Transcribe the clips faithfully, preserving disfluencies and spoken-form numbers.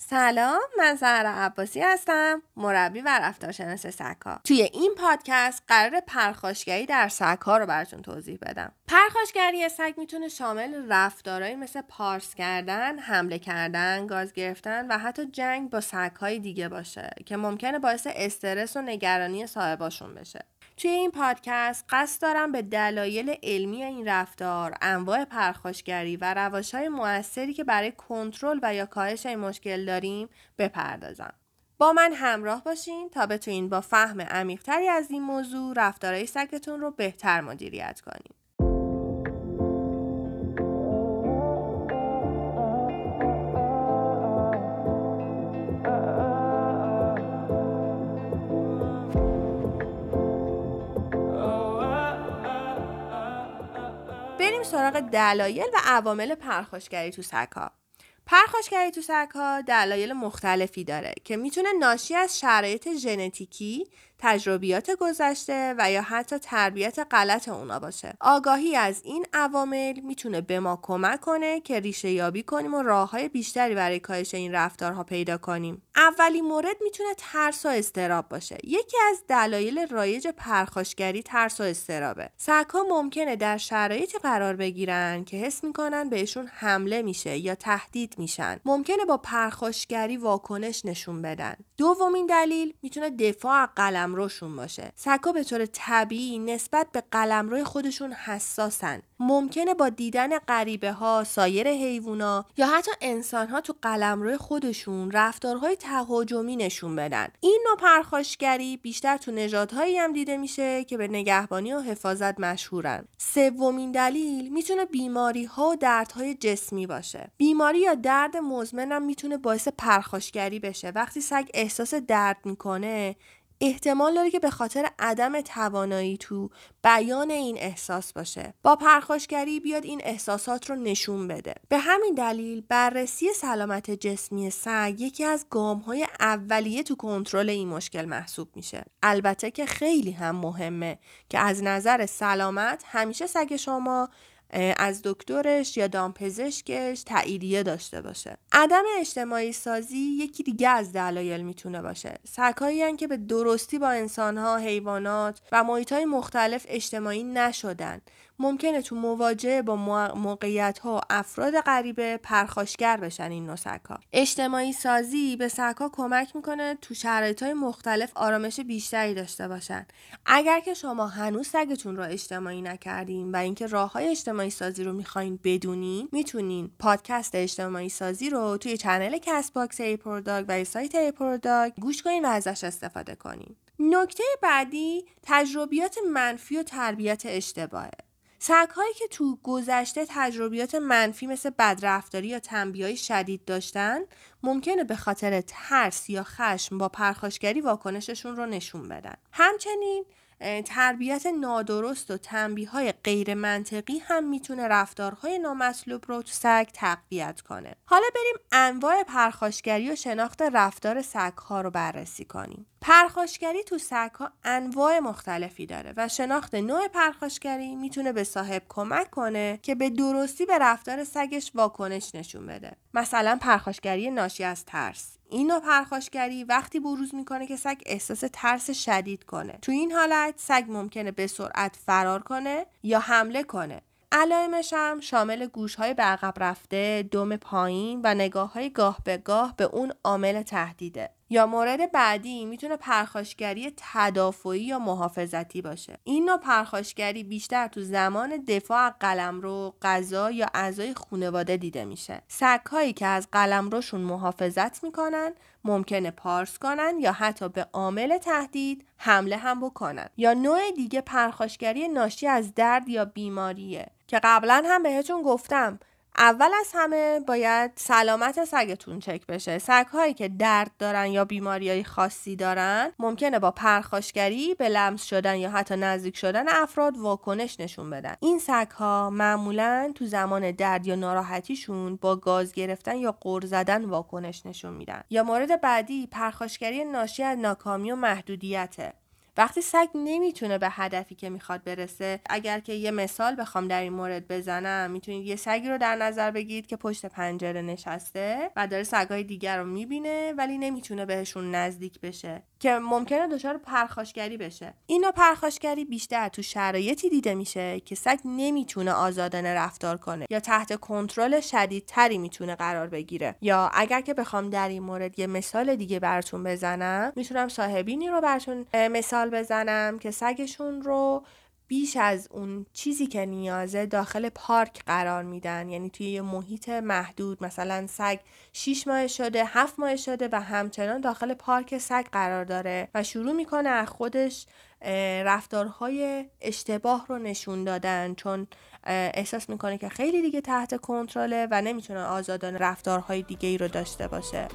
سلام، من زهرا عباسی هستم، مربی و رفتارشناس سگ‌ها. توی این پادکست قرار پرخاشگری در سگ‌ها رو براتون توضیح بدم. پرخاشگری سگ میتونه شامل رفتارهایی مثل پارس کردن، حمله کردن، گاز گرفتن و حتی جنگ با سگ‌های دیگه باشه که ممکنه باعث استرس و نگرانی صاحباشون بشه. توی این پادکست قصد دارم به دلایل علمی این رفتار، انواع پرخاشگری و روش‌های مؤثری که برای کنترل و یا کاهش این مشکل داریم بپردازم. با من همراه باشین تا بتونین با فهم عمیق‌تری از این موضوع رفتارهای سگتون رو بهتر مدیریت کنین. بریم سراغ دلایل و عوامل پرخاشگری تو سگ‌ها. پرخاشگری تو سگ‌ها دلایل مختلفی داره که میتونه ناشی از شرایط ژنتیکی، تجربیات گذشته و یا حتی تربیت غلط اونا باشه. آگاهی از این عوامل میتونه به ما کمک کنه که ریشه یابی کنیم و راه‌های بیشتری برای کاهش این رفتارها پیدا کنیم. اولین مورد میتونه ترس و اضطراب باشه. یکی از دلایل رایج پرخاشگری ترس و اضطرابه. سگ‌ها ممکنه در شرایطی قرار بگیرن که حس میکنن بهشون حمله میشه یا تهدید میشن. ممکنه با پرخاشگری واکنش نشون بدن. دومین دلیل میتونه دفاع از قلمروشون باشه. سگ‌ها به طور طبیعی نسبت به قلمرو خودشون حساسن. ممکنه با دیدن غریبه ها، سایر حیوونا یا حتی انسان ها تو قلمرو خودشون رفتارهای تهاجمی نشون بدن. این نوع پرخاشگری بیشتر تو نژادهایی هم دیده میشه که به نگهبانی و حفاظت مشهورن. سومین دلیل میتونه بیماری ها و دردهای جسمی باشه. بیماری یا درد مزمن هم میتونه باعث پرخاشگری بشه. وقتی سگ احساس درد میکنه، احتمال داره که به خاطر عدم توانایی تو بیان این احساس باشه. با پرخاشگری بیاد این احساسات رو نشون بده. به همین دلیل بررسی سلامت جسمی سگ یکی از گام‌های اولیه تو کنترل این مشکل محسوب میشه. البته که خیلی هم مهمه که از نظر سلامت همیشه سگ شما از دکترش یا دامپزشکش تاییدیه داشته باشه. عدم اجتماعی سازی یکی دیگه از دلایل میتونه باشه. سگ‌هایی هستن که به درستی با انسان‌ها، حیوانات و محیط‌های مختلف اجتماعی نشدن. ممکنه تو مواجهه با موقعیت‌ها و افراد غریبه پرخاشگر بشن این نوع سگ‌ها. اجتماعی سازی به سگ‌ها کمک میکنه تو شرایط‌های مختلف آرامش بیشتری داشته باشن. اگر که شما هنوز سگتون رو اجتماعی نکردین و اینکه راه‌های اجتماعی سازی رو میخواین بدونین، میتونین پادکست اجتماعی سازی رو توی چنل کست باکس ایپروداگ و سایت ایپروداگ گوش کنین و ازش استفاده کنین. نکته بعدی تجربیات منفی و تربیت اشتباهه. سگ‌هایی که تو گذشته تجربیات منفی مثل بدرفتاری یا تنبیه‌های شدید داشتن، ممکنه به خاطر ترس یا خشم با پرخاشگری واکنششون رو نشون بدن. همچنین تربیت نادرست و تنبیه‌های غیر منطقی هم میتونه رفتارهای نامطلوب رو تو سگ تقویت کنه. حالا بریم انواع پرخاشگری و شناخت رفتار سگ‌ها رو بررسی کنیم. پرخاشگری تو سگ‌ها انواع مختلفی داره و شناخت نوع پرخاشگری میتونه به صاحب کمک کنه که به درستی به رفتار سگش واکنش نشون بده. مثلا پرخاشگری ناشی از ترس. این نوع پرخاشگری وقتی بروز میکنه که سگ احساس ترس شدید کنه. تو این حالت سگ ممکنه به سرعت فرار کنه یا حمله کنه. علائمش هم شامل گوش‌های به عقب رفته، دم پایین و نگاه‌های گاه به گاه به اون عامل تهدیده. یا مورد بعدی میتونه پرخاشگری تدافعی یا محافظتی باشه. این نوع پرخاشگری بیشتر تو زمان دفاع از قلمرو، غذا یا اعضای خانواده دیده میشه. سگ‌هایی که از قلمروشون محافظت میکنن ممکنه پارس کنن یا حتی به عامل تهدید حمله هم بکنن. یا نوع دیگه پرخاشگری ناشی از درد یا بیماریه که قبلا هم بهتون گفتم اول از همه باید سلامت سگتون چک بشه. سگ‌هایی که درد دارن یا بیماریای خاصی دارن ممکنه با پرخاشگری به لمس شدن یا حتی نزدیک شدن افراد واکنش نشون بدن. این سگ‌ها معمولاً تو زمان درد یا ناراحتیشون با گاز گرفتن یا غر زدن واکنش نشون میدن. یا مورد بعدی پرخاشگری ناشی از ناکامی و محدودیته. وقتی سگ نمیتونه به هدفی که میخواد برسه، اگر که یه مثال بخوام در این مورد بزنم، میتونید یه سگی رو در نظر بگیرید که پشت پنجره نشسته و داره سگای دیگر رو میبینه ولی نمیتونه بهشون نزدیک بشه که ممکنه دچار پرخاشگری بشه. این نوع پرخاشگری بیشتر تو شرایطی دیده میشه که سگ نمیتونه آزادانه رفتار کنه یا تحت کنترل شدیدتری میتونه قرار بگیره. یا اگر که بخوام در این مورد یه مثال دیگه براتون بزنم، میتونم صاحبینی رو براتون مثال بزنم که سگشون رو بیش از اون چیزی که نیازه داخل پارک قرار میدن، یعنی توی یه محیط محدود. مثلا سگ شیش ماه شده، هفت ماه شده و همچنان داخل پارک سگ قرار داره و شروع میکنه از خودش رفتارهای اشتباه رو نشون دادن، چون احساس میکنه که خیلی دیگه تحت کنترله و نمیتونه آزادانه رفتارهای دیگه ای رو داشته باشه.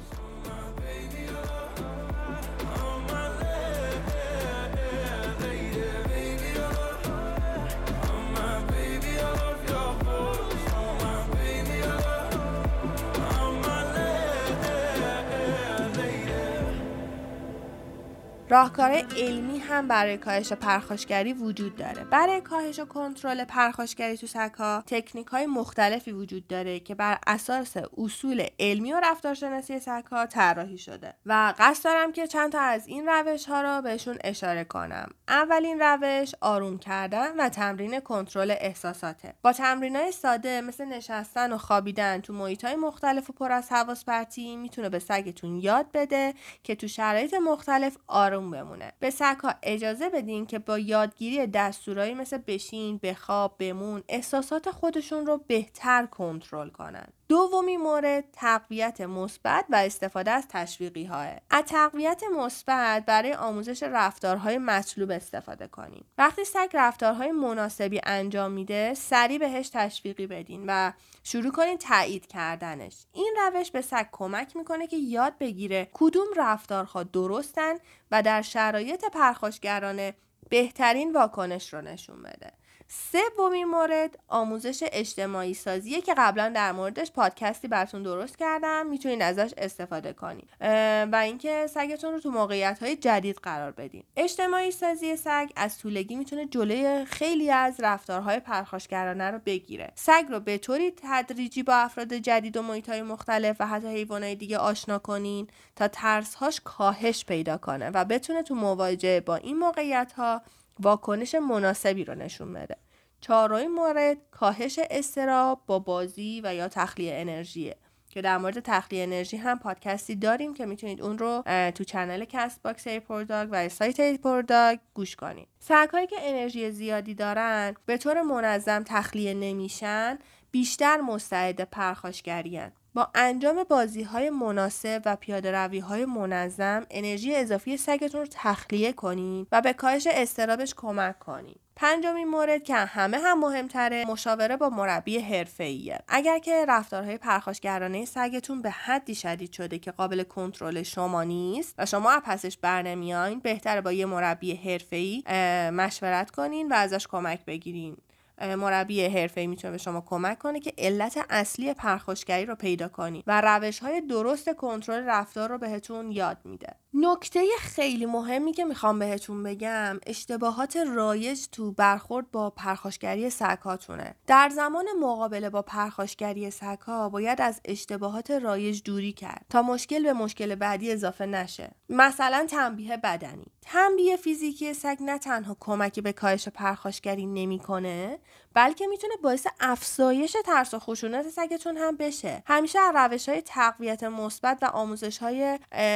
راهکار علمی هم برای کاهش پرخاشگری وجود داره. برای کاهش و کنترل پرخاشگری تو سگ‌ها تکنیک‌های مختلفی وجود داره که بر اساس اصول علمی و رفتارشناسی سگ‌ها طراحی شده و قصد دارم که چند تا از این روش‌ها رو بهشون اشاره کنم. اولین روش آروم کردن و تمرین کنترل احساساته. با تمرینای ساده مثل نشستن و خوابیدن تو محیط‌های مختلف و پر از حواس پرتی میتونه به سگتون یاد بده که تو شرایط مختلف آروم بمونه. به سگ‌ها اجازه بدین که با یادگیری دستورایی مثل بشین، بخواب، بمون احساسات خودشون رو بهتر کنترل کنن. دومی مورد تقویت مثبت و استفاده از تشویقی ها. از تقویت مثبت برای آموزش رفتارهای مطلوب استفاده کنین. وقتی سگ رفتارهای مناسبی انجام میده، سریع بهش تشویقی بدین و شروع کنین تایید کردنش. این روش به سگ کمک میکنه که یاد بگیره کدوم رفتارها درستن و در شرایط پرخاشگرانه بهترین واکنش رو نشون بده. سومین مورد آموزش اجتماعی سازیه که قبلا در موردش پادکستی براتون درست کردم، میتونین ازش استفاده کنین و اینکه سگتون رو تو موقعیت‌های جدید قرار بدین. اجتماعی سازی سگ از طولگی میتونه جلوی خیلی از رفتارهای پرخاشگرانه رو بگیره. سگ رو به طوری تدریجی با افراد جدید و محیط‌های مختلف و حتی حیوانات دیگه آشنا کنین تا ترس‌هاش کاهش پیدا کنه و بتونه تو مواجهه با این موقعیت‌ها واکنش مناسبی رو نشون بده. چهارمین مورد کاهش اضطراب با بازی و یا تخلیه انرژیه که در مورد تخلیه انرژی هم پادکستی داریم که میتونید اون رو تو چنل کست باکس ایپورداگ و سایت ایپورداگ گوش کنید. سگ‌هایی که انرژی زیادی دارن به طور منظم تخلیه نمیشن، بیشتر مستعد پرخاشگری‌اند. با انجام بازی‌های مناسب و پیاده‌روی‌های منظم انرژی اضافی سگتون رو تخلیه کنین و به کاهش اضطرابش کمک کنین. پنجمین مورد که همه هم مهمتره، مشاوره با مربی حرفه‌ایه. اگر که رفتارهای پرخاشگرانه سگتون به حدی شدید شده که قابل کنترل شما نیست و شما از پسش برنمیاین، بهتره با یه مربی حرفه‌ای مشورت کنین و ازش کمک بگیرین. مربی حرفه‌ای میتونه به شما کمک کنه که علت اصلی پرخاشگری رو پیدا کنی و روش‌های درست کنترل رفتار رو بهتون یاد میده. نکته خیلی مهمی که میخوام بهتون بگم، اشتباهات رایج تو برخورد با پرخاشگری سگ‌هاتونه. در زمان مقابله با پرخاشگری سگ‌ها باید از اشتباهات رایج دوری کرد تا مشکل به مشکل بعدی اضافه نشه. مثلا تنبیه بدنی. تنبیه فیزیکی سگ نه تنها کمکی به کاهش پرخاشگری نمیکنه، بلکه میتونه باعث افزایش ترس و خشونت سگتون هم بشه. همیشه از روش‌های تقویت مثبت و آموزش‌های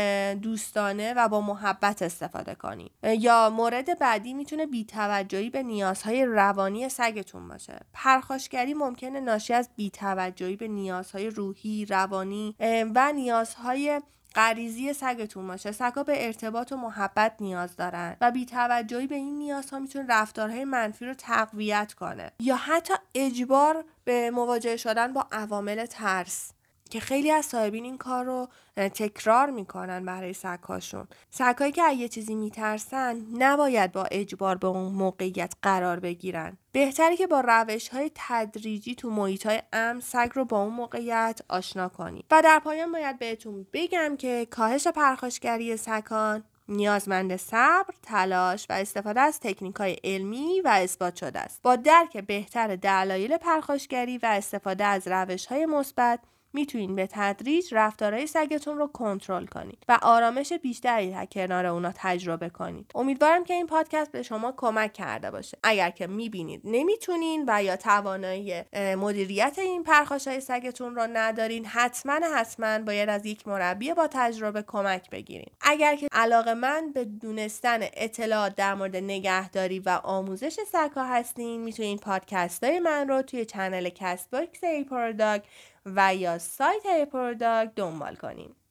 دوستانه و با محبت استفاده کنید. یا مورد بعدی میتونه بی‌توجهی به نیازهای روانی سگتون باشه. پرخاشگری ممکنه ناشی از بی‌توجهی به نیازهای روحی، روانی و نیازهای غریزی سگتون باشه. سگ‌ها به ارتباط و محبت نیاز دارن و بی‌توجهی به این نیازها میتونه رفتارهای منفی رو تقویت کنه یا حتی اجبار به مواجهه شدن با عوامل ترس که خیلی از صاحبین این کار رو تکرار میکنن برای سگ‌هاشون. سگ‌هایی که از یه چیزی میترسن نباید با اجبار به اون موقعیت قرار بگیرن. بهتره که با روش‌های تدریجی تو محیط‌های امن سگ رو با اون موقعیت آشنا کنی. و در پایان باید بهتون بگم که کاهش پرخاشگری سگ‌ها نیازمند صبر، تلاش و استفاده از تکنیک‌های علمی و اثبات شده است. با درک بهتر دلایل پرخاشگری و استفاده از روش‌های مثبت میتونین به تدریج رفتارهای سگتون رو کنترل کنید و آرامش بیشتری در کنار اونا تجربه کنید. امیدوارم که این پادکست به شما کمک کرده باشه. اگر که میبینید نمیتونین و یا توانایی مدیریت این پرخاشهای سگتون رو ندارین، حتما حتما باید از یک مربی با تجربه کمک بگیرین. اگر که علاقه‌مند به دونستن اطلاعات در مورد نگهداری و آموزش سگ‌ها هستین، میتونین پادکست‌های من رو توی کانال کست باکس ایپروداگ و یا سایت ایپروداگ دنبال کنین.